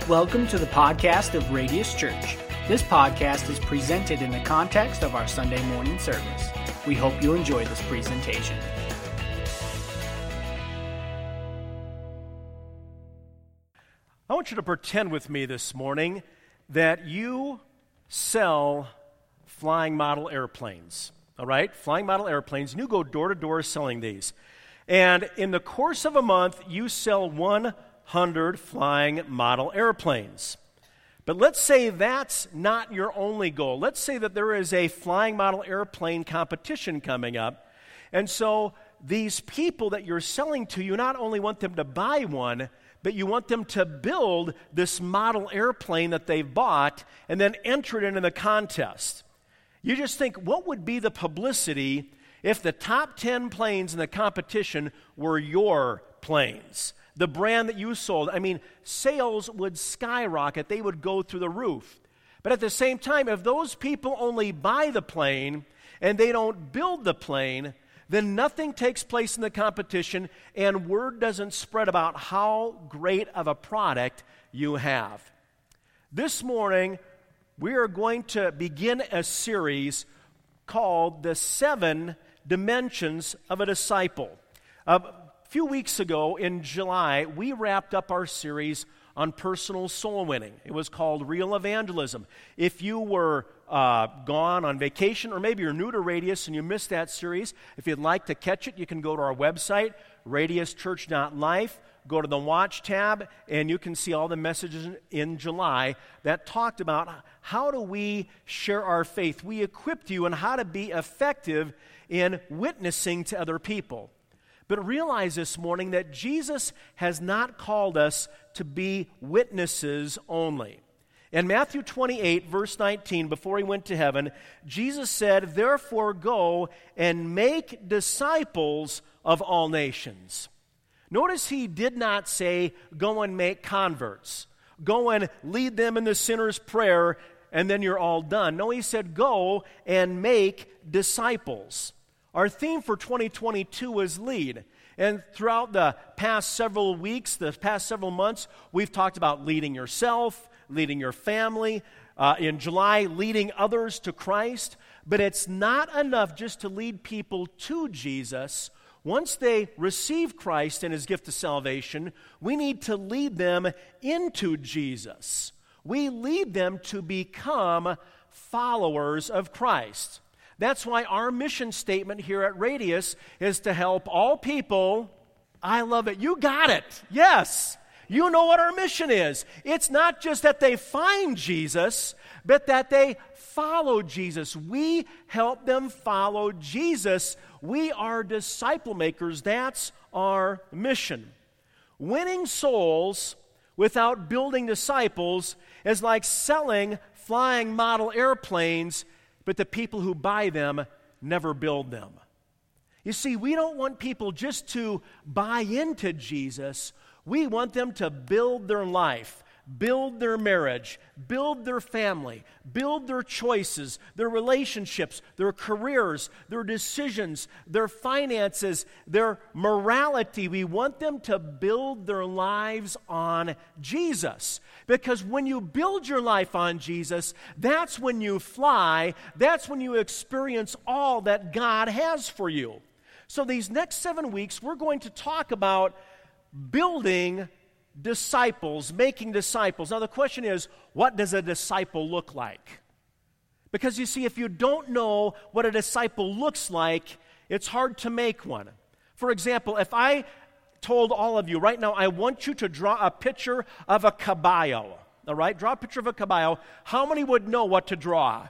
Welcome to the podcast of Radius Church. This podcast is presented in the context of our Sunday morning service. We hope you enjoy this presentation. I want you to pretend with me this morning that you sell flying model airplanes, all right? Flying model airplanes, and you go door to door selling these. And in the course of a month, you sell 100 flying model airplanes. But let's say that's not your only goal. Let's say that there is a flying model airplane competition coming up. And so these people that you're selling to, you not only want them to buy one, but you want them to build this model airplane that they've bought and then enter it into the contest. You just think, what would be the publicity if the top 10 planes in the competition were your planes? The brand that you sold. I mean, sales would skyrocket. They would go through the roof. But at the same time, if those people only buy the plane and they don't build the plane, then nothing takes place in the competition and word doesn't spread about how great of a product you have. This morning, we are going to begin a series called The 7 Dimensions of a Disciple. A few weeks ago in July, we wrapped up our series on personal soul winning. It was called Real Evangelism. If you were gone on vacation, or maybe you're new to Radius and you missed that series, if you'd like to catch it, you can go to our website, radiuschurch.life, go to the Watch tab, and you can see all the messages in July that talked about how do we share our faith. We equipped you on how to be effective in witnessing to other people. But realize this morning that Jesus has not called us to be witnesses only. In Matthew 28, verse 19, before he went to heaven, Jesus said, "Therefore go and make disciples of all nations." Notice he did not say, go and make converts. Go and lead them in the sinner's prayer, and then you're all done. No, he said, go and make disciples. Our theme for 2022 is lead. And throughout the past several weeks, the past several months, we've talked about leading yourself, leading your family. In July, leading others to Christ. But it's not enough just to lead people to Jesus. Once they receive Christ and His gift of salvation, we need to lead them into Jesus. We lead them to become followers of Christ. That's why our mission statement here at Radius is to help all people. I love it. You got it. Yes. You know what our mission is. It's not just that they find Jesus, but that they follow Jesus. We help them follow Jesus. We are disciple makers. That's our mission. Winning souls without building disciples is like selling flying model airplanes, but the people who buy them never build them. You see, we don't want people just to buy into Jesus. We want them to build their life, build their marriage, build their family, build their choices, their relationships, their careers, their decisions, their finances, their morality. We want them to build their lives on Jesus. Because when you build your life on Jesus, that's when you fly, that's when you experience all that God has for you. So these next 7 weeks, we're going to talk about building disciples, making disciples. Now the question is, what does a disciple look like? Because you see, if you don't know what a disciple looks like, it's hard to make one. For example, if I told all of you right now, I want you to draw a picture of a caballo, all right? Draw a picture of a caballo. How many would know what to draw?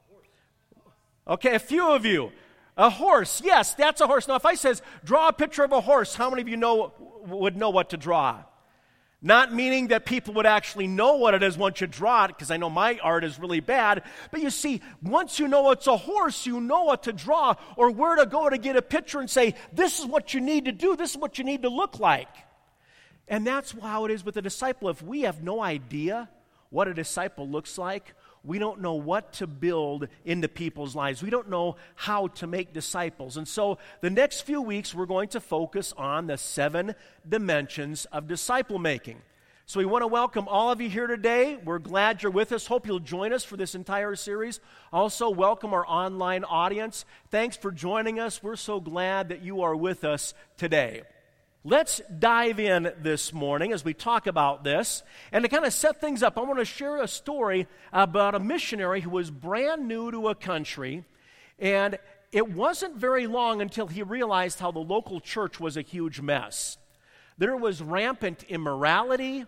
Okay, a few of you. A horse, yes, that's a horse. Now if I says, draw a picture of a horse, how many of you would know what to draw? Not meaning that people would actually know what it is once you draw it, because I know my art is really bad. But you see, once you know it's a horse, you know what to draw or where to go to get a picture and say, this is what you need to do, this is what you need to look like. And that's how it is with a disciple. If we have no idea what a disciple looks like, we don't know what to build into people's lives. We don't know how to make disciples. And so the next few weeks, we're going to focus on the 7 dimensions of disciple making. So we want to welcome all of you here today. We're glad you're with us. Hope you'll join us for this entire series. Also, welcome our online audience. Thanks for joining us. We're so glad that you are with us today. Let's dive in this morning as we talk about this. And to kind of set things up, I want to share a story about a missionary who was brand new to a country. And it wasn't very long until he realized how the local church was a huge mess. There was rampant immorality,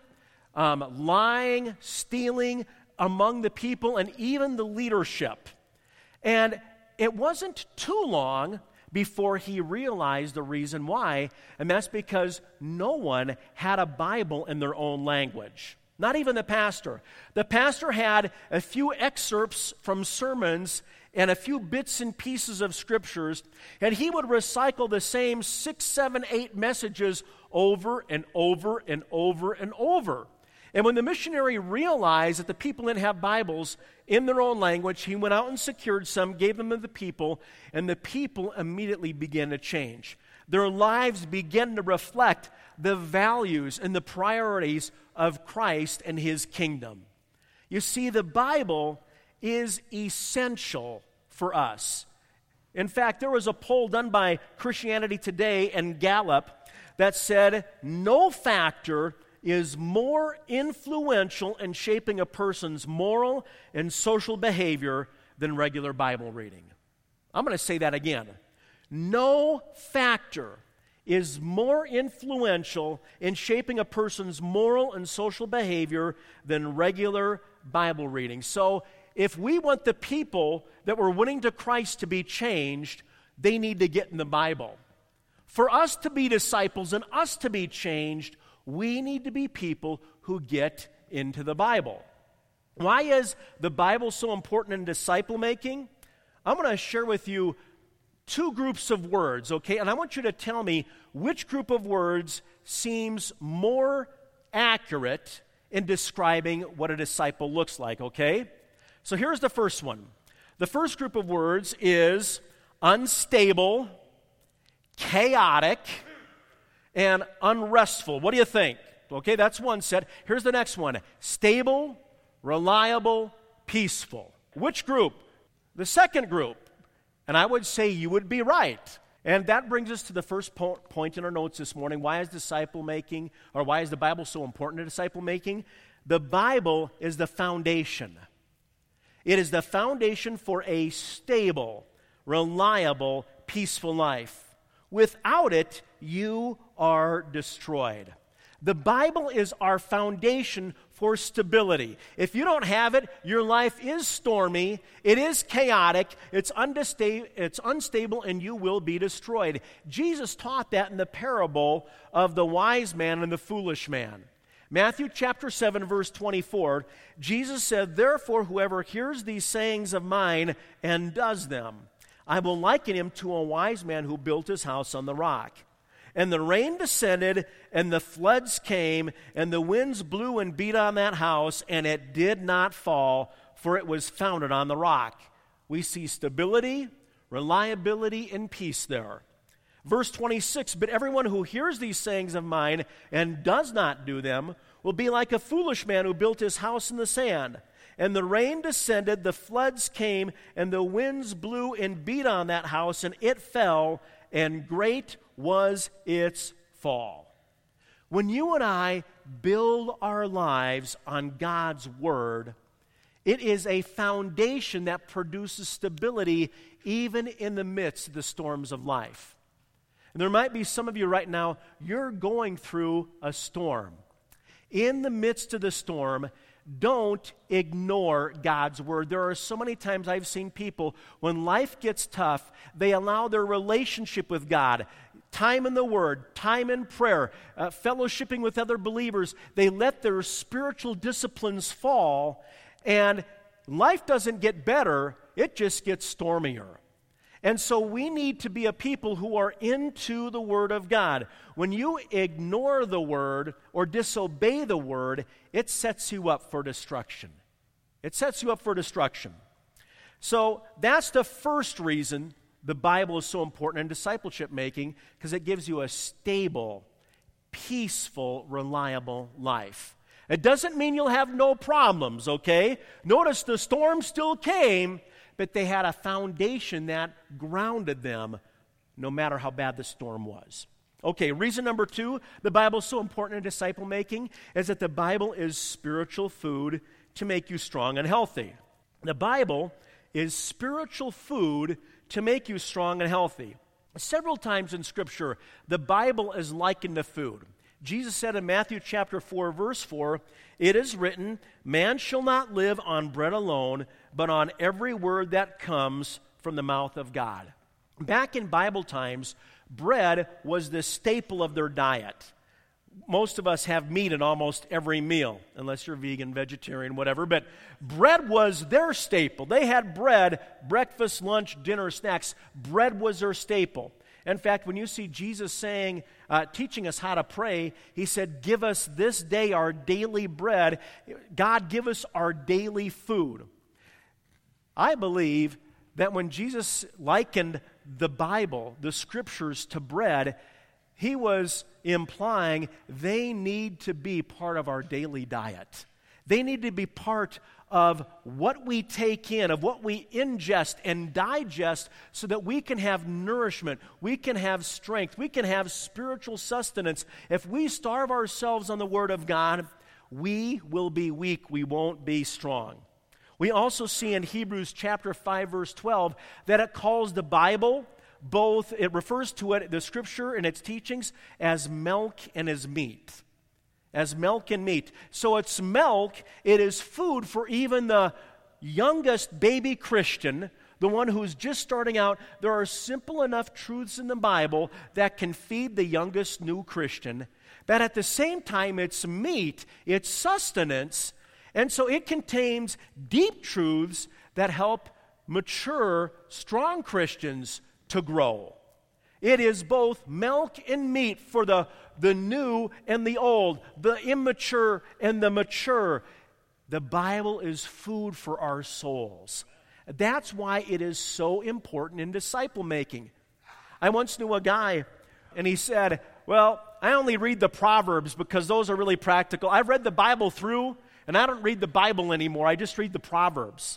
lying, stealing among the people and even the leadership. And it wasn't too long before he realized the reason why, and that's because no one had a Bible in their own language. Not even the pastor. The pastor had a few excerpts from sermons and a few bits and pieces of scriptures, and he would recycle the same 6, 7, 8 messages over and over and over and over. And when the missionary realized that the people didn't have Bibles in their own language, he went out and secured some, gave them to the people, and the people immediately began to change. Their lives began to reflect the values and the priorities of Christ and His kingdom. You see, the Bible is essential for us. In fact, there was a poll done by Christianity Today and Gallup that said no factor is more influential in shaping a person's moral and social behavior than regular Bible reading. I'm going to say that again. No factor is more influential in shaping a person's moral and social behavior than regular Bible reading. So if we want the people that we're winning to Christ to be changed, they need to get in the Bible. For us to be disciples and us to be changed, we need to be people who get into the Bible. Why is the Bible so important in disciple making? I'm going to share with you 2 groups of words, okay? And I want you to tell me which group of words seems more accurate in describing what a disciple looks like, okay? So here's the first one. The first group of words is unstable, chaotic, and unrestful. What do you think? Okay, that's one set. Here's the next one. Stable, reliable, peaceful. Which group? The second group. And I would say you would be right. And that brings us to the first point in our notes this morning. Why is disciple making, or why is the Bible so important to disciple making? The Bible is the foundation. It is the foundation for a stable, reliable, peaceful life. Without it, you are destroyed. The Bible is our foundation for stability. If you don't have it, your life is stormy, it is chaotic, it's unstable, and you will be destroyed. Jesus taught that in the parable of the wise man and the foolish man. Matthew chapter 7, verse 24, Jesus said, "Therefore, whoever hears these sayings of mine and does them, I will liken him to a wise man who built his house on the rock. And the rain descended, and the floods came, and the winds blew and beat on that house, and it did not fall, for it was founded on the rock." We see stability, reliability, and peace there. Verse 26, "But everyone who hears these sayings of mine and does not do them will be like a foolish man who built his house in the sand. And the rain descended, the floods came, and the winds blew and beat on that house, and it fell, and great was its fall." When you and I build our lives on God's Word, it is a foundation that produces stability even in the midst of the storms of life. And there might be some of you right now, you're going through a storm. In the midst of the storm, don't ignore God's Word. There are so many times I've seen people, when life gets tough, they allow their relationship with God, time in the Word, time in prayer, fellowshipping with other believers, they let their spiritual disciplines fall, and life doesn't get better, it just gets stormier. And so we need to be a people who are into the Word of God. When you ignore the Word or disobey the Word, it sets you up for destruction. It sets you up for destruction. So that's the first reason the Bible is so important in discipleship making, because it gives you a stable, peaceful, reliable life. It doesn't mean you'll have no problems, okay? Notice the storm still came, but they had a foundation that grounded them no matter how bad the storm was. Okay, reason number 2, the Bible is so important in disciple making is that the Bible is spiritual food to make you strong and healthy. The Bible is spiritual food to make you strong and healthy. Several times in Scripture, the Bible is likened to food. Jesus said in Matthew chapter 4, verse 4, "It is written, man shall not live on bread alone, but on every word that comes from the mouth of God." Back in Bible times, bread was the staple of their diet. Most of us have meat in almost every meal, unless you're vegan, vegetarian, whatever, but bread was their staple. They had bread, breakfast, lunch, dinner, snacks. Bread was their staple. In fact, when you see Jesus saying, teaching us how to pray, he said, "Give us this day our daily bread." God, give us our daily food. I believe that when Jesus likened the Bible, the Scriptures, to bread, he was implying they need to be part of our daily diet. They need to be part of what we take in, of what we ingest and digest so that we can have nourishment, we can have strength, we can have spiritual sustenance. If we starve ourselves on the Word of God, we will be weak, we won't be strong. We also see in Hebrews chapter 5, verse 12, that it calls the Bible both, it refers to it, the Scripture and its teachings, as milk and as meat. As milk and meat. So it's milk, it is food for even the youngest baby Christian, the one who's just starting out. There are simple enough truths in the Bible that can feed the youngest new Christian, but at the same time it's meat, it's sustenance, and so it contains deep truths that help mature, strong Christians to grow. It is both milk and meat for the new and the old, the immature and the mature. The Bible is food for our souls. That's why it is so important in disciple making. I once knew a guy, and he said, "Well, I only read the Proverbs because those are really practical. I've read the Bible through, and I don't read the Bible anymore. I just read the Proverbs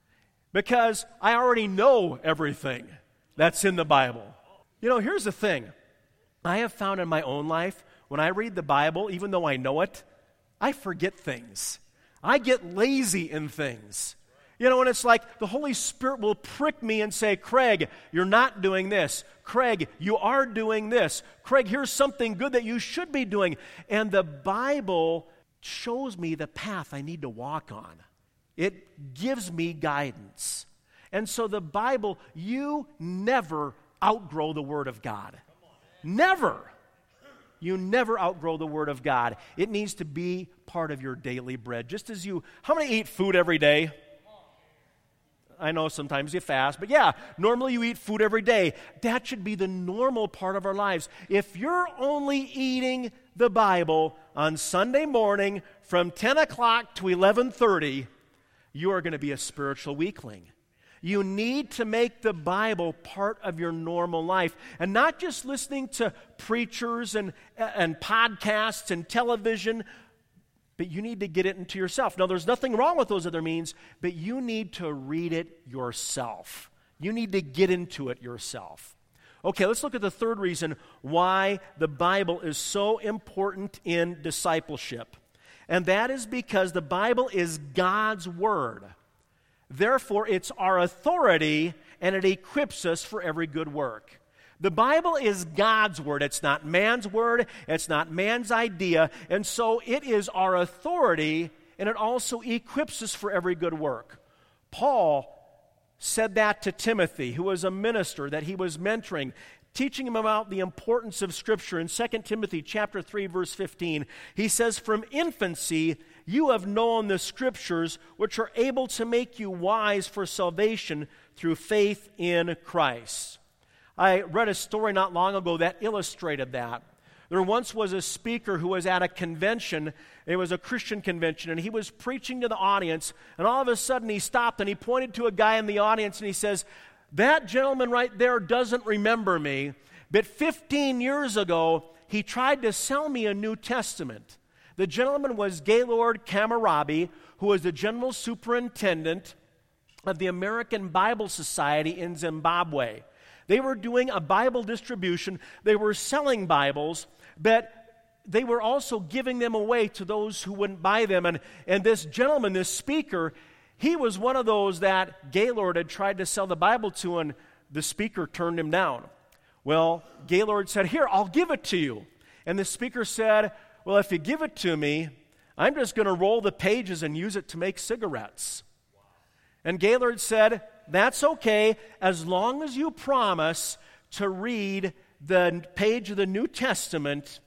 because I already know everything that's in the Bible." You know, here's the thing. I have found in my own life, when I read the Bible, even though I know it, I forget things. I get lazy in things. You know, and it's like the Holy Spirit will prick me and say, "Craig, you're not doing this. Craig, you are doing this. Craig, here's something good that you should be doing." And the Bible shows me the path I need to walk on. It gives me guidance. And so the Bible, you never outgrow the Word of God. Never. You never outgrow the Word of God. It needs to be part of your daily bread. Just as you, how many eat food every day? I know sometimes you fast, but yeah, normally you eat food every day. That should be the normal part of our lives. If you're only eating the Bible on Sunday morning from 10 o'clock to 11:30, you are going to be a spiritual weakling. You need to make the Bible part of your normal life, and not just listening to preachers and podcasts and television, but you need to get it into yourself. Now, there's nothing wrong with those other means, but you need to read it yourself. You need to get into it yourself. Okay, let's look at the third reason why the Bible is so important in discipleship, and that is because the Bible is God's Word. Therefore, it's our authority, and it equips us for every good work. The Bible is God's Word. It's not man's word. It's not man's idea. And so it is our authority, and it also equips us for every good work. Paul said that to Timothy, who was a minister that he was mentoring, teaching him about the importance of Scripture. In 2 Timothy chapter 3, verse 15, he says, "From infancy you have known the Scriptures, which are able to make you wise for salvation through faith in Christ." I read a story not long ago that illustrated that. There once was a speaker who was at a convention. It was a Christian convention, and he was preaching to the audience, and all of a sudden he stopped and he pointed to a guy in the audience and he says, "That gentleman right there doesn't remember me, but 15 years ago he tried to sell me a New Testament. The gentleman was Gaylord Kamarabi, who was the general superintendent of the American Bible Society in Zimbabwe. They were doing a Bible distribution. They were selling Bibles, but they were also giving them away to those who wouldn't buy them. And this gentleman, this speaker, he was one of those that Gaylord had tried to sell the Bible to, and the speaker turned him down. Well, Gaylord said, "Here, I'll give it to you." And the speaker said, "Well, if you give it to me, I'm just going to roll the pages and use it to make cigarettes." And Gaylord said, "That's okay, as long as you promise to read the page of the New Testament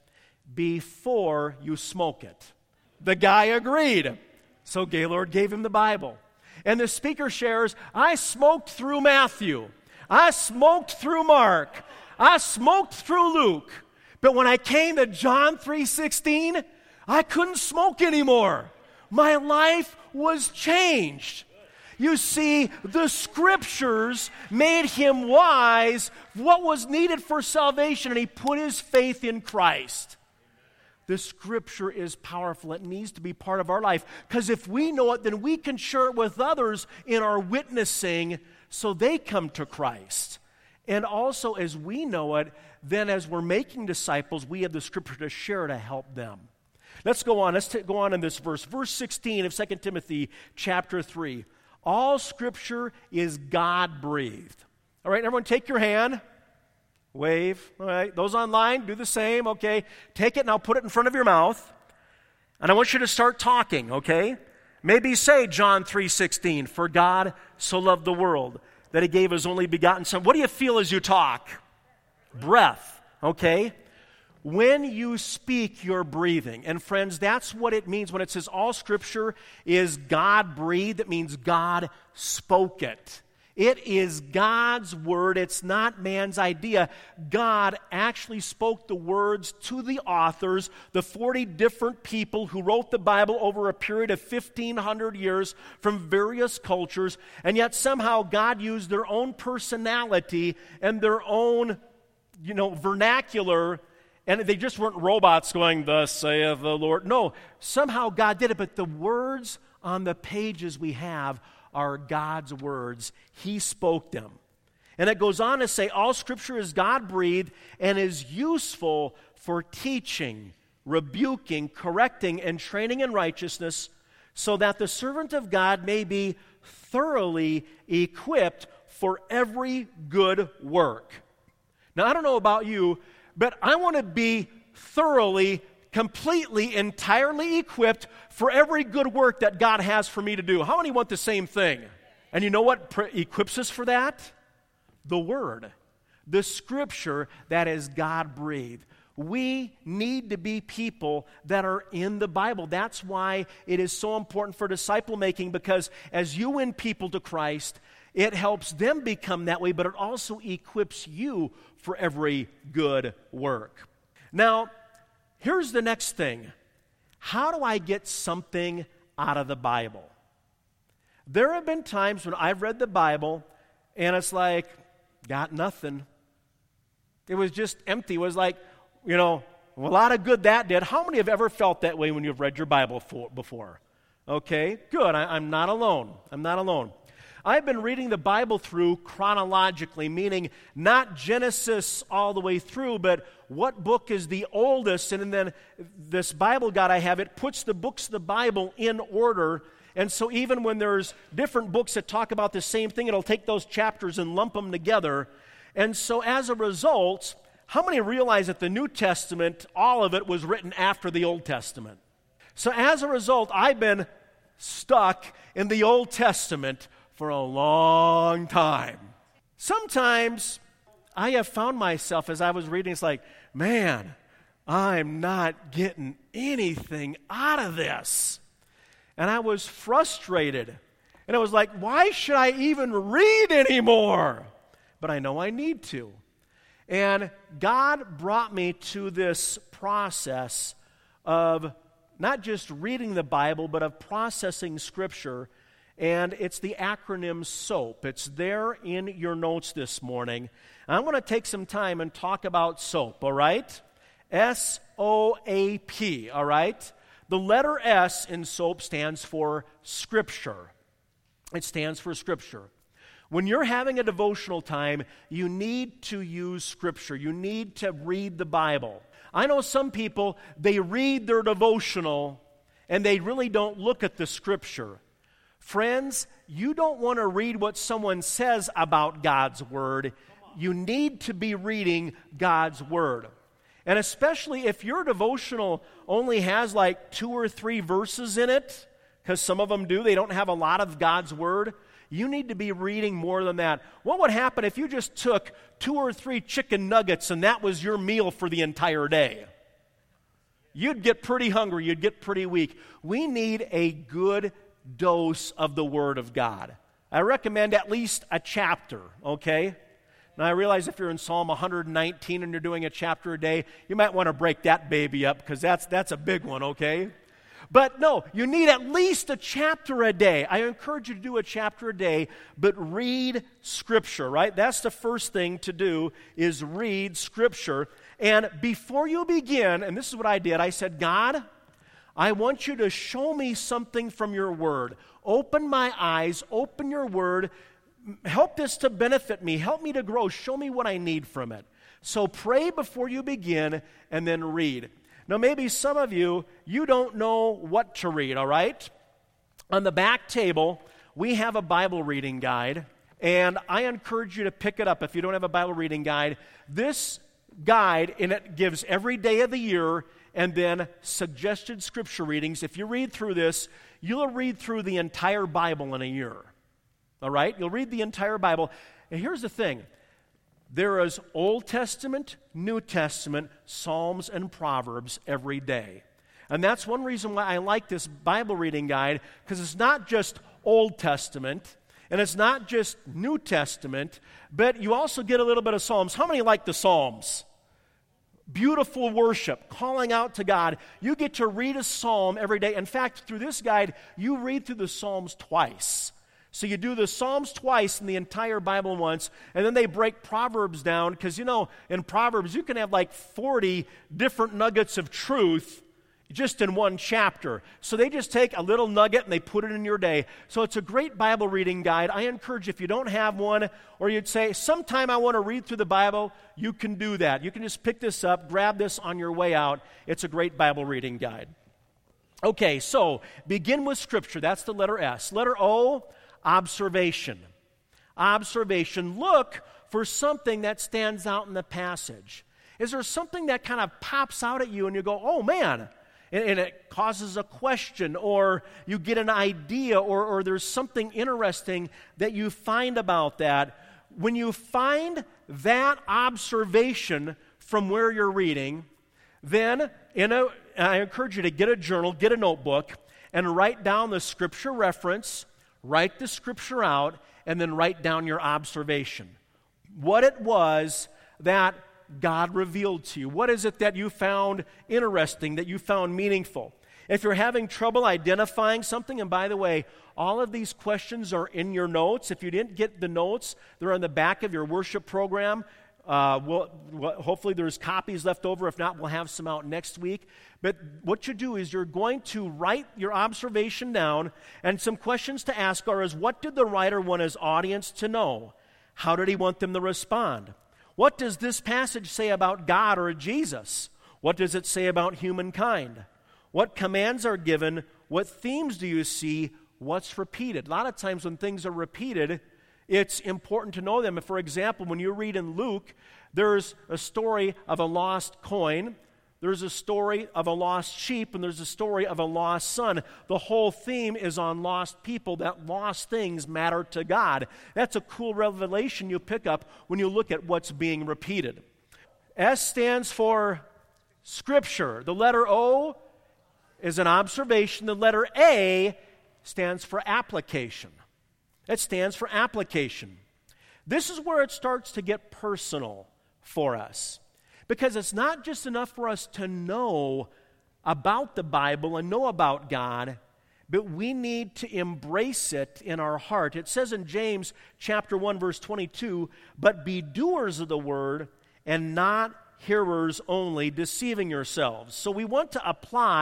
before you smoke it." The guy agreed. So Gaylord gave him the Bible. And the speaker shares, "I smoked through Matthew. I smoked through Mark. I smoked through Luke. But when I came to John 3:16, I couldn't smoke anymore. My life was changed." You see, the Scriptures made him wise what was needed for salvation, and he put his faith in Christ. The Scripture is powerful. It needs to be part of our life, because if we know it, then we can share it with others in our witnessing so they come to Christ. And also, as we know it, then as we're making disciples, we have the Scripture to share to help them. Let's go on. Let's go on in this verse. Verse 16 of 2 Timothy chapter 3. All Scripture is God-breathed. All right, everyone take your hand. Wave. All right, those online, do the same. Okay, take it, now put it in front of your mouth. And I want you to start talking, okay? Maybe say John 3:16, "For God so loved the world that he gave his only begotten Son." What do you feel as you talk? Breath, okay? When you speak, you're breathing. And friends, that's what it means when it says all Scripture is God-breathed. It means God spoke it. It is God's word. It's not man's idea. God actually spoke the words to the authors, the 40 different people who wrote the Bible over a period of 1,500 years from various cultures, and yet somehow God used their own personality and their own, vernacular. And they just weren't robots going, "Thus saith the Lord." No, somehow God did it, but the words on the pages we have are God's words. He spoke them. And it goes on to say, all Scripture is God-breathed and is useful for teaching, rebuking, correcting, and training in righteousness, so that the servant of God may be thoroughly equipped for every good work. Now, I don't know about you, but I want to be thoroughly, completely, entirely equipped for every good work that God has for me to do. How many want the same thing? And you know what equips us for that? The Word. The Scripture that is God-breathed. We need to be people that are in the Bible. That's why it is so important for disciple making, because as you win people to Christ, it helps them become that way, but it also equips you for every good work. Now, here's the next thing. How do I get something out of the Bible? There have been times when I've read the Bible and it's like, got nothing. It was just empty. It was like, a lot of good that did. How many have ever felt that way when you've read your Bible before? Okay, good. I'm not alone. I'm not alone. I've been reading the Bible through chronologically, meaning not Genesis all the way through, but what book is the oldest, and then this Bible guide I have, it puts the books of the Bible in order, and so even when there's different books that talk about the same thing, it'll take those chapters and lump them together, and so as a result, how many realize that the New Testament, all of it was written after the Old Testament? So as a result, I've been stuck in the Old Testament for a long time. Sometimes I have found myself as I was reading, it's like, man, I'm not getting anything out of this. And I was frustrated. And I was like, why should I even read anymore? But I know I need to. And God brought me to this process of not just reading the Bible, but of processing Scripture. And it's the acronym SOAP. It's there in your notes this morning. I'm going to take some time and talk about SOAP, all right? SOAP, all right? The letter S in SOAP stands for Scripture. It stands for Scripture. When you're having a devotional time, you need to use Scripture. You need to read the Bible. I know some people, they read their devotional and they really don't look at the Scripture. Friends, you don't want to read what someone says about God's Word. You need to be reading God's Word. And especially if your devotional only has like 2 or 3 verses in it, because some of them do, they don't have a lot of God's Word, you need to be reading more than that. What would happen if you just took 2 or 3 chicken nuggets and that was your meal for the entire day? You'd get pretty hungry, you'd get pretty weak. We need a good dose of the Word of God. I recommend at least a chapter, okay? Now, I realize if you're in Psalm 119 and you're doing a chapter a day, you might want to break that baby up because that's a big one, okay? But no, you need at least a chapter a day. I encourage you to do a chapter a day, but read Scripture, right? That's the first thing to do is read Scripture. And before you begin, and this is what I did, I said, God, I want you to show me something from your Word. Open my eyes, open your Word. Help this to benefit me. Help me to grow. Show me what I need from it. So pray before you begin and then read. Now, maybe some of you don't know what to read, all right? On the back table, we have a Bible reading guide, and I encourage you to pick it up if you don't have a Bible reading guide. This guide, and it gives every day of the year and then suggested scripture readings. If you read through this, you'll read through the entire Bible in a year. All right? You'll read the entire Bible. And here's the thing. There is Old Testament, New Testament, Psalms, and Proverbs every day. And that's one reason why I like this Bible reading guide, because it's not just Old Testament, and it's not just New Testament, but you also get a little bit of Psalms. How many like the Psalms? Beautiful worship, calling out to God. You get to read a psalm every day. In fact, through this guide, you read through the Psalms twice. So you do the Psalms twice in the entire Bible once, and then they break Proverbs down, because, in Proverbs you can have like 40 different nuggets of truth just in one chapter. So they just take a little nugget and they put it in your day. So it's a great Bible reading guide. I encourage you, if you don't have one, or you'd say, sometime I want to read through the Bible, you can do that. You can just pick this up, grab this on your way out. It's a great Bible reading guide. Okay, so begin with Scripture. That's the letter S. Letter O, observation. Observation. Look for something that stands out in the passage. Is there something that kind of pops out at you and you go, oh man, and it causes a question, or you get an idea, or there's something interesting that you find about that. When you find that observation from where you're reading, then I encourage you to get a journal, get a notebook, and write down the Scripture reference, write the Scripture out, and then write down your observation. What it was that God revealed to you. What is it that you found interesting, that you found meaningful? If you're having trouble identifying something, and by the way, all of these questions are in your notes. If you didn't get the notes, they're on the back of your worship program. Hopefully there's copies left over. If not, we'll have some out next week. But what you do is you're going to write your observation down, and some questions to ask are, what did the writer want his audience to know? How did he want them to respond? What does this passage say about God or Jesus? What does it say about humankind? What commands are given? What themes do you see? What's repeated? A lot of times when things are repeated, it's important to know them. For example, when you read in Luke, there's a story of a lost coin, there's a story of a lost sheep, and there's a story of a lost son. The whole theme is on lost people, that lost things matter to God. That's a cool revelation you pick up when you look at what's being repeated. S stands for Scripture. The letter O is an observation. The letter A stands for application. It stands for application. This is where it starts to get personal for us. Because it's not just enough for us to know about the Bible and know about God, but we need to embrace it in our heart. It says in James chapter 1, verse 22, "But be doers of the word and not hearers only, deceiving yourselves." So we want to apply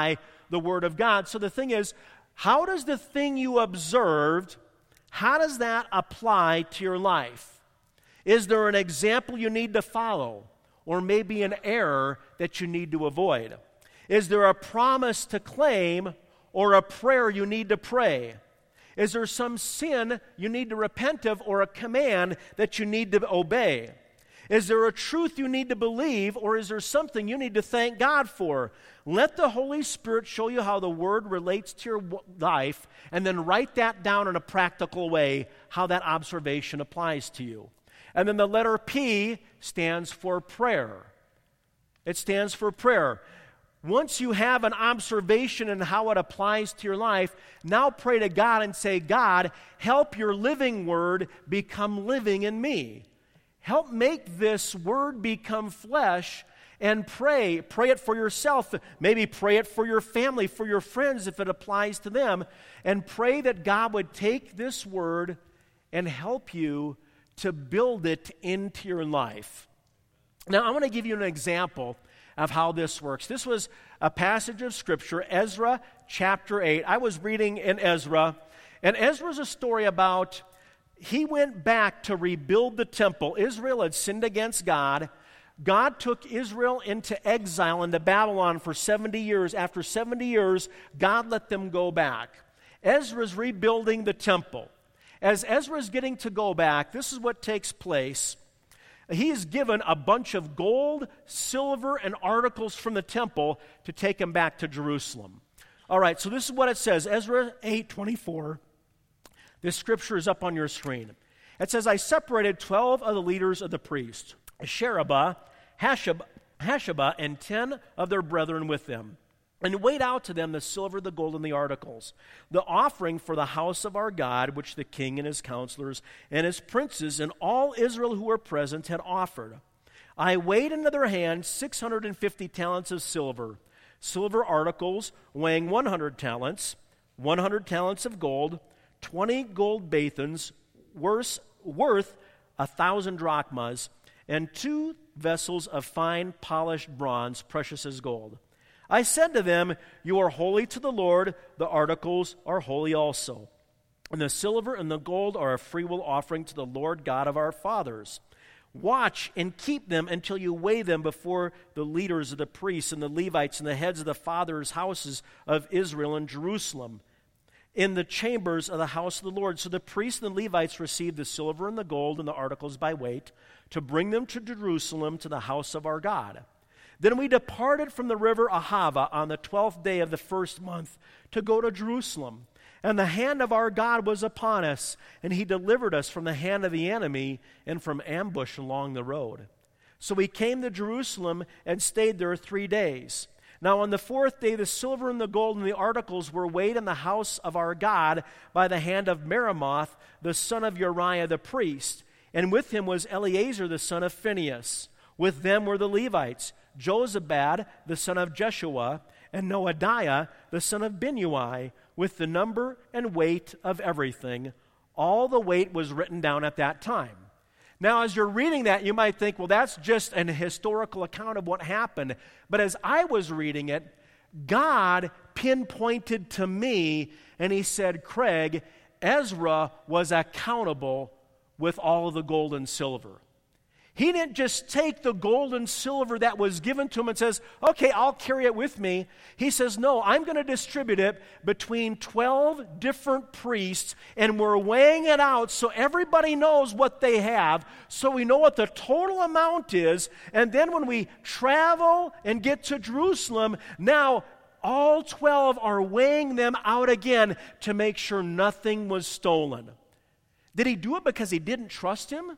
the Word of God. So the thing is, how does the thing you observed, how does that apply to your life? Is there an example you need to follow, or maybe an error that you need to avoid? Is there a promise to claim or a prayer you need to pray? Is there some sin you need to repent of or a command that you need to obey? Is there a truth you need to believe, or is there something you need to thank God for? Let the Holy Spirit show you how the Word relates to your life, and then write that down in a practical way, how that observation applies to you. And then the letter P stands for prayer. It stands for prayer. Once you have an observation in how it applies to your life, now pray to God and say, God, help your living Word become living in me. Help make this Word become flesh, and pray. Pray it for yourself. Maybe pray it for your family, for your friends if it applies to them. And pray that God would take this Word and help you to build it into your life. Now, I want to give you an example of how this works. This was a passage of Scripture, Ezra chapter 8. I was reading in Ezra, and Ezra's a story about, he went back to rebuild the temple. Israel had sinned against God. God took Israel into exile into Babylon for 70 years. After 70 years, God let them go back. Ezra's rebuilding the temple. As Ezra's getting to go back, this is what takes place. He is given a bunch of gold, silver, and articles from the temple to take him back to Jerusalem. All right, so this is what it says, Ezra 8:24. This scripture is up on your screen. It says, I separated 12 of the leaders of the priests, Sherebiah, Hashabah, and 10 of their brethren with them, and weighed out to them the silver, the gold, and the articles, the offering for the house of our God, which the king and his counselors and his princes and all Israel who were present had offered. I weighed into their hands 650 talents of silver, silver articles weighing 100 talents, 100 talents of gold, 20 gold bathans worth 1,000 drachmas, and 2 vessels of fine polished bronze, precious as gold. I said to them, you are holy to the Lord, the articles are holy also. And the silver and the gold are a freewill offering to the Lord God of our fathers. Watch and keep them until you weigh them before the leaders of the priests and the Levites and the heads of the fathers' houses of Israel in Jerusalem, in the chambers of the house of the Lord. So the priests and the Levites received the silver and the gold and the articles by weight to bring them to Jerusalem to the house of our God. Then we departed from the river Ahava on the 12th day of the first month to go to Jerusalem. And the hand of our God was upon us, and he delivered us from the hand of the enemy and from ambush along the road. So we came to Jerusalem and stayed there 3 days. Now on the 4th day the silver and the gold and the articles were weighed in the house of our God by the hand of Meremoth, the son of Uriah the priest. And with him was Eleazar the son of Phinehas. With them were the Levites, Jozabad the son of Jeshua, and Noadiah the son of Binnui, with the number and weight of everything. All the weight was written down at that time. Now, as you're reading that, you might think, well, that's just an historical account of what happened. But as I was reading it, God pinpointed to me, and he said, Craig, Ezra was accountable with all of the gold and silver. He didn't just take the gold and silver that was given to him and says, okay, I'll carry it with me. He says, no, I'm going to distribute it between 12 different priests, and we're weighing it out so everybody knows what they have, so we know what the total amount is. And then when we travel and get to Jerusalem, now all 12 are weighing them out again to make sure nothing was stolen. Did he do it because he didn't trust him?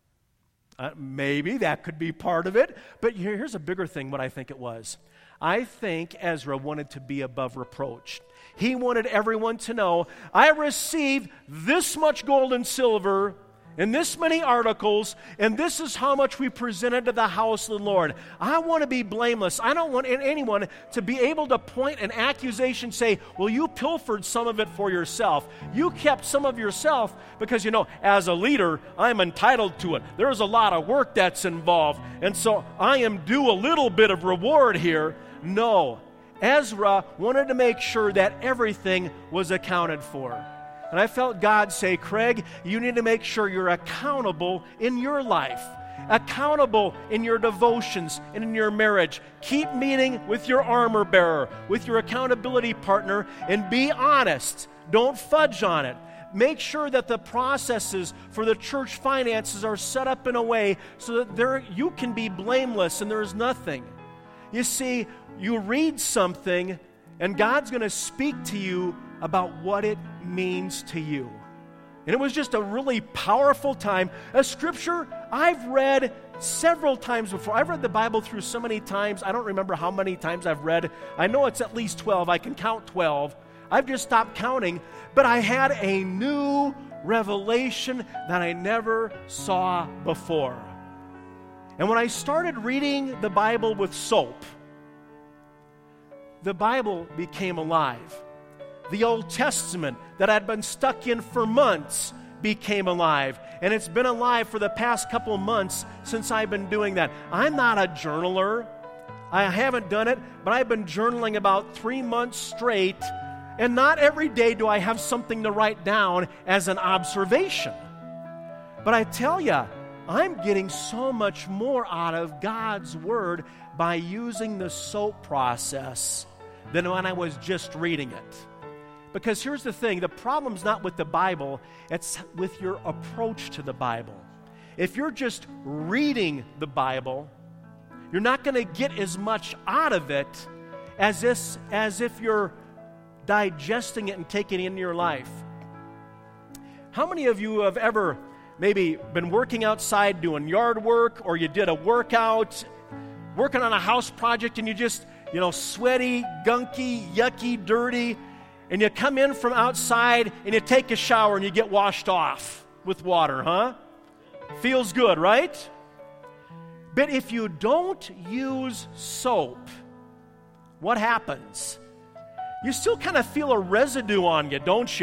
Maybe that could be part of it. But here's a bigger thing what I think it was. I think Ezra wanted to be above reproach. He wanted everyone to know, I received this much gold and silver and this many articles, and this is how much we presented to the house of the Lord. I want to be blameless. I don't want anyone to be able to point an accusation, say, well, you pilfered some of it for yourself. You kept some of yourself because, as a leader, I'm entitled to it. There's a lot of work that's involved, and so I am due a little bit of reward here. No. Ezra wanted to make sure that everything was accounted for. And I felt God say, Craig, you need to make sure you're accountable in your life, accountable in your devotions and in your marriage. Keep meeting with your armor bearer, with your accountability partner, and be honest. Don't fudge on it. Make sure that the processes for the church finances are set up in a way so that you can be blameless and there's nothing. You see, you read something and God's going to speak to you about what it means to you. And it was just a really powerful time. A scripture I've read several times before. I've read the Bible through so many times. I don't remember how many times I've read. I know it's at least 12. I can count 12. I've just stopped counting. But I had a new revelation that I never saw before. And when I started reading the Bible with soap, the Bible became alive. The Old Testament that I'd been stuck in for months became alive. And it's been alive for the past couple of months since I've been doing that. I'm not a journaler. I haven't done it, but I've been journaling about 3 months straight. And not every day do I have something to write down as an observation. But I tell you, I'm getting so much more out of God's Word by using the soap process than when I was just reading it. Because here's the thing, the problem's not with the Bible, it's with your approach to the Bible. If you're just reading the Bible, you're not going to get as much out of it as if you're digesting it and taking it into your life. How many of you have ever maybe been working outside doing yard work, or you did a workout, working on a house project, and you just, sweaty, gunky, yucky, dirty, and you come in from outside and you take a shower and you get washed off with water, huh? Feels good, right? But if you don't use soap, what happens? You still kind of feel a residue on you, don't you?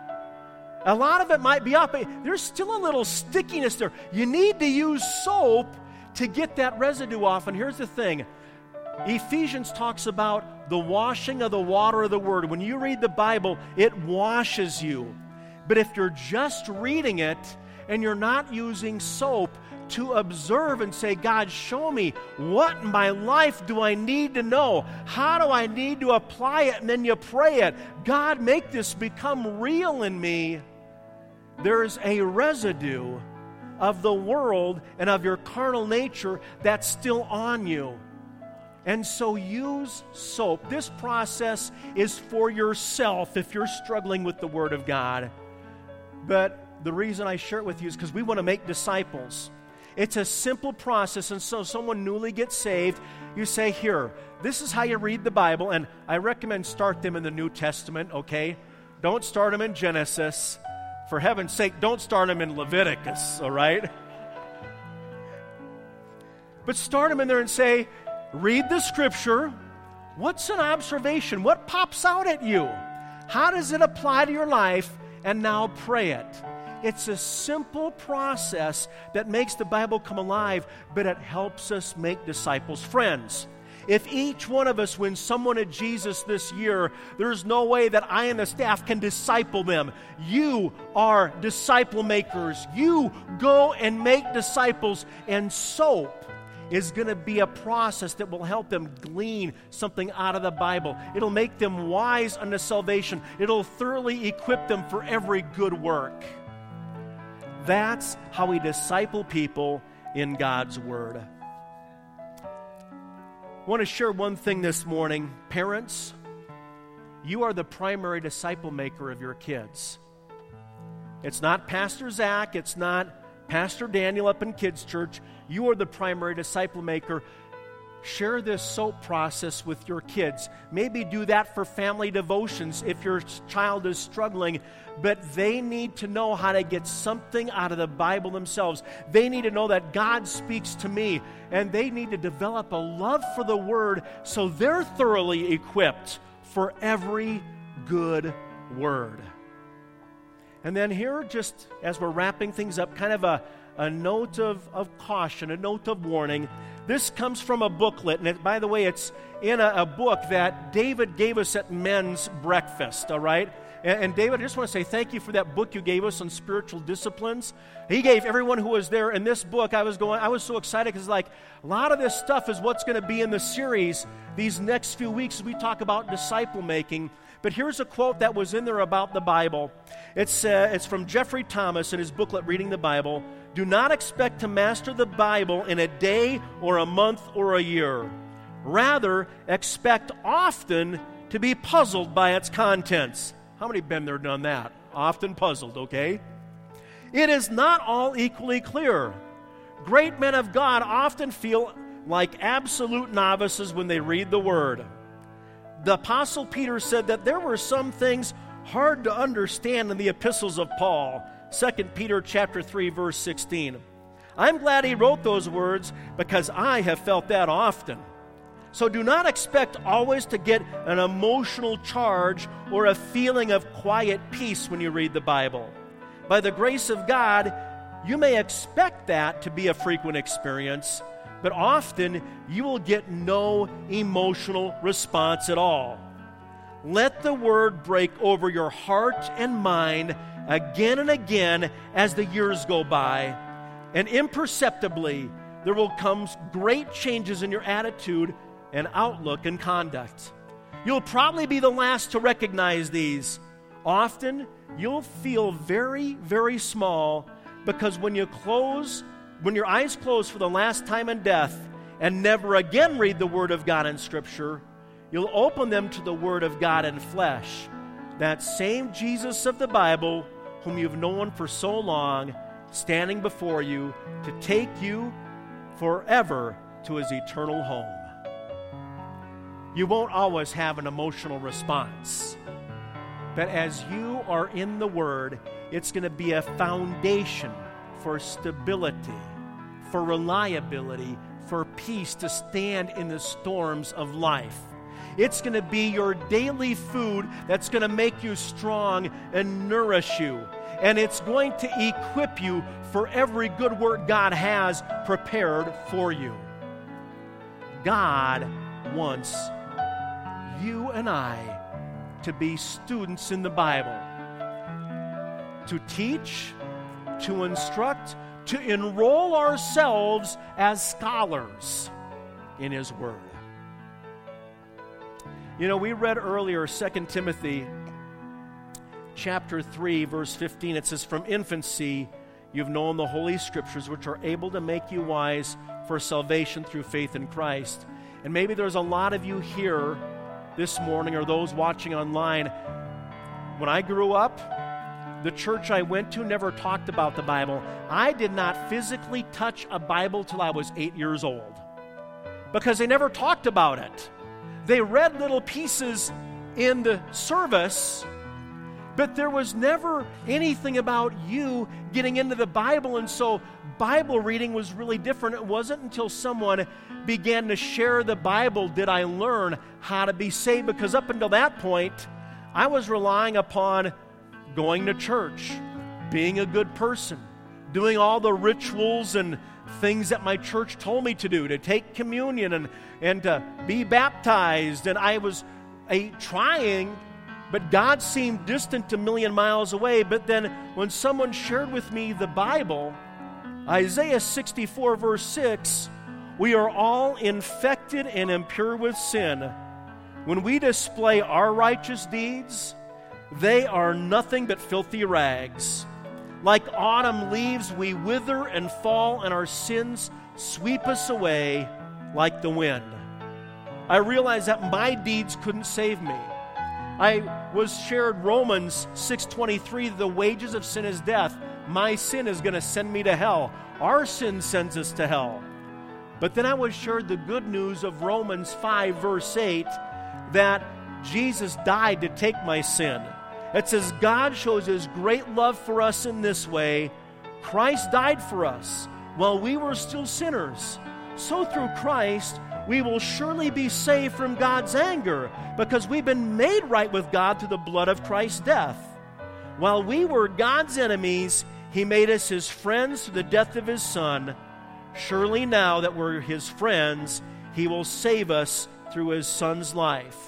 A lot of it might be up, but there's still a little stickiness there. You need to use soap to get that residue off. And here's the thing. Ephesians talks about the washing of the water of the Word. When you read the Bible, it washes you. But if you're just reading it and you're not using soap to observe and say, God, show me, what in my life do I need to know? How do I need to apply it? And then you pray it. God, make this become real in me. There's a residue of the world and of your carnal nature that's still on you. And so use soap. This process is for yourself if you're struggling with the Word of God. But the reason I share it with you is because we want to make disciples. It's a simple process, and so someone newly gets saved, you say, here, this is how you read the Bible, and I recommend start them in the New Testament, okay? Don't start them in Genesis. For heaven's sake, don't start them in Leviticus, all right? But start them in there and say, read the Scripture. What's an observation? What pops out at you? How does it apply to your life? And now pray it. It's a simple process that makes the Bible come alive, but it helps us make disciples. Friends, if each one of us wins someone to Jesus this year, there's no way that I and the staff can disciple them. You are disciple makers. You go and make disciples, and soap is going to be a process that will help them glean something out of the Bible. It'll make them wise unto salvation. It'll thoroughly equip them for every good work. That's how we disciple people in God's Word. I want to share one thing this morning. Parents, you are the primary disciple maker of your kids. It's not Pastor Zach. It's not Pastor Daniel up in Kids Church. You are the primary disciple maker. Share this soap process with your kids. Maybe do that for family devotions if your child is struggling. But they need to know how to get something out of the Bible themselves. They need to know that God speaks to me. And they need to develop a love for the Word so they're thoroughly equipped for every good word. And then here, just as we're wrapping things up, kind of a note of caution, a note of warning. This comes from a booklet, and by the way, it's in a book that David gave us at men's breakfast, all right? And David, I just want to say thank you for that book you gave us on spiritual disciplines. He gave everyone who was there in this book. I was so excited because a lot of this stuff is what's going to be in the series these next few weeks as we talk about disciple making. But here's a quote that was in there about the Bible. It's from Jeffrey Thomas in his booklet, Reading the Bible. Do not expect to master the Bible in a day or a month or a year. Rather, expect often to be puzzled by its contents. How many been there, done that? Often puzzled, okay? It is not all equally clear. Great men of God often feel like absolute novices when they read the Word. The Apostle Peter said that there were some things hard to understand in the epistles of Paul. 2 Peter chapter 3, verse 16. I'm glad he wrote those words because I have felt that often. So do not expect always to get an emotional charge or a feeling of quiet peace when you read the Bible. By the grace of God, you may expect that to be a frequent experience, but often you will get no emotional response at all. Let the Word break over your heart and mind again and again as the years go by, and imperceptibly there will come great changes in your attitude and outlook and conduct. You'll probably be the last to recognize these. Often, you'll feel very, very small because when your eyes close for the last time in death and never again read the Word of God in Scripture, you'll open them to the Word of God in flesh. That same Jesus of the Bible, whom you've known for so long, standing before you to take you forever to His eternal home. You won't always have an emotional response. But as you are in the Word, it's going to be a foundation for stability, for reliability, for peace to stand in the storms of life. It's going to be your daily food that's going to make you strong and nourish you. And it's going to equip you for every good work God has prepared for you. God wants you and I to be students in the Bible, to teach, to instruct, to enroll ourselves as scholars in His Word. You know, we read earlier 2 Timothy chapter 3, verse 15. It says, from infancy you've known the Holy Scriptures, which are able to make you wise for salvation through faith in Christ. And maybe there's a lot of you here this morning or those watching online. When I grew up, the church I went to never talked about the Bible. I did not physically touch a Bible till I was 8 years old because they never talked about it. They read little pieces in the service, but there was never anything about you getting into the Bible, and so Bible reading was really different. It wasn't until someone began to share the Bible did I learn how to be saved, because up until that point, I was relying upon going to church, being a good person, doing all the rituals and things that my church told me to do, to take communion and to be baptized. And I was trying, but God seemed distant a million miles away. But then when someone shared with me the Bible, Isaiah 64 verse 6, we are all infected and impure with sin. When we display our righteous deeds, they are nothing but filthy rags. Like autumn leaves, we wither and fall, and our sins sweep us away like the wind. I realized that my deeds couldn't save me. I was shared Romans 6:23, the wages of sin is death. My sin is going to send me to hell. Our sin sends us to hell. But then I was shared the good news of Romans 5 verse 8, that Jesus died to take my sin. It says, God shows His great love for us in this way. Christ died for us while we were still sinners. So through Christ, we will surely be saved from God's anger, because we've been made right with God through the blood of Christ's death. While we were God's enemies, He made us His friends through the death of His Son. Surely now that we're His friends, He will save us through His Son's life.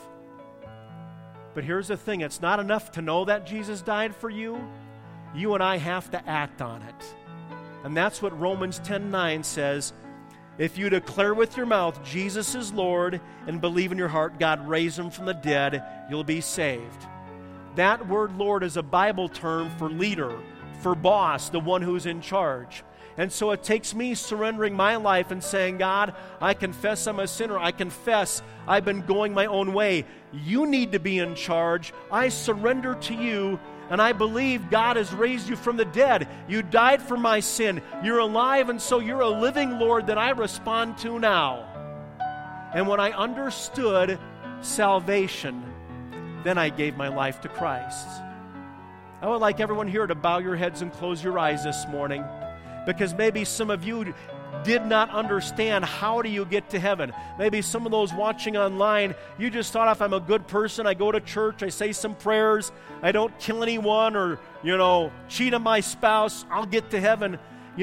But here's the thing, it's not enough to know that Jesus died for you. You and I have to act on it. And that's what Romans 10:9 says. If you declare with your mouth Jesus is Lord and believe in your heart God raised Him from the dead, you'll be saved. That word Lord is a Bible term for leader, for boss, the one who's in charge. And so it takes me surrendering my life and saying, God, I confess I'm a sinner. I confess I've been going my own way. You need to be in charge. I surrender to you, and I believe God has raised you from the dead. You died for my sin. You're alive, and so you're a living Lord that I respond to now. And when I understood salvation, then I gave my life to Christ. I would like everyone here to bow your heads and close your eyes this morning, because maybe some of you did not understand how do you get to heaven. Maybe some of those watching online, you just thought, if I'm a good person, I go to church, I say some prayers, I don't kill anyone or, cheat on my spouse, I'll get to heaven.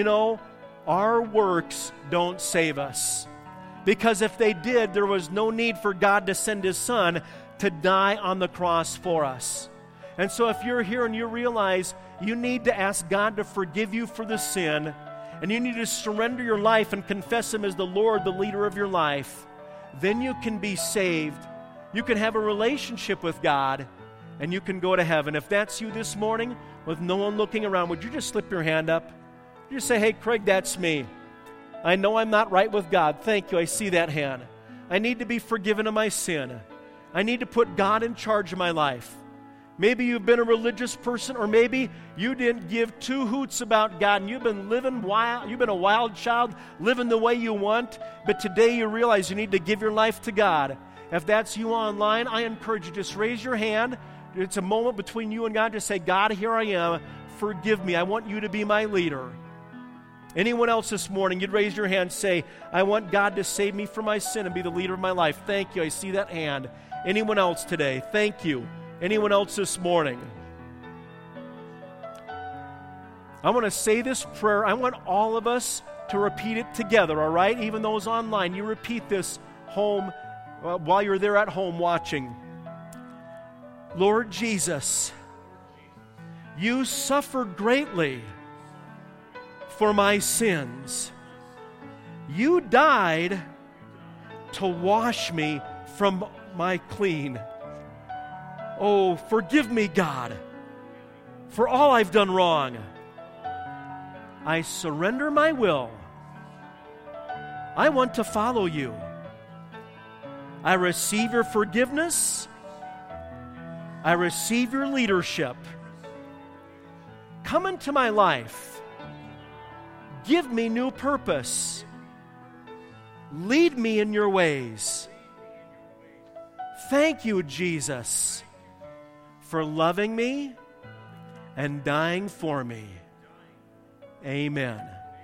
Our works don't save us. Because if they did, there was no need for God to send His Son to die on the cross for us. And so if you're here and you realize you need to ask God to forgive you for the sin, and you need to surrender your life and confess Him as the Lord, the leader of your life, then you can be saved. You can have a relationship with God, and you can go to heaven. If that's you this morning, with no one looking around, would you just slip your hand up? You just say, hey, Craig, that's me. I know I'm not right with God. Thank you. I see that hand. I need to be forgiven of my sin. I need to put God in charge of my life. Maybe you've been a religious person, or maybe you didn't give two hoots about God, and you've been living wild. You've been a wild child, living the way you want, but today you realize you need to give your life to God. If that's you online, I encourage you, just raise your hand. It's a moment between you and God. Just say, God, here I am. Forgive me. I want you to be my leader. Anyone else this morning, you'd raise your hand and say, I want God to save me from my sin and be the leader of my life. Thank you. I see that hand. Anyone else today? Thank you. Anyone else this morning? I want to say this prayer. I want all of us to repeat it together, all right? Even those online, you repeat this home while you're there at home watching. Lord Jesus, you suffered greatly for my sins. You died to wash me from my clean. Oh, forgive me, God, for all I've done wrong. I surrender my will. I want to follow you. I receive your forgiveness. I receive your leadership. Come into my life. Give me new purpose. Lead me in your ways. Thank you, Jesus, for loving me and dying for me. Amen.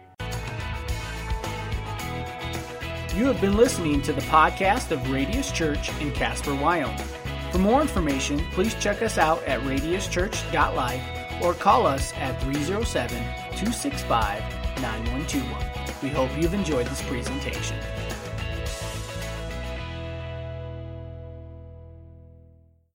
You have been listening to the podcast of Radius Church in Casper, Wyoming. For more information, please check us out at radiuschurch.life or call us at 307-265-9121. We hope you've enjoyed this presentation.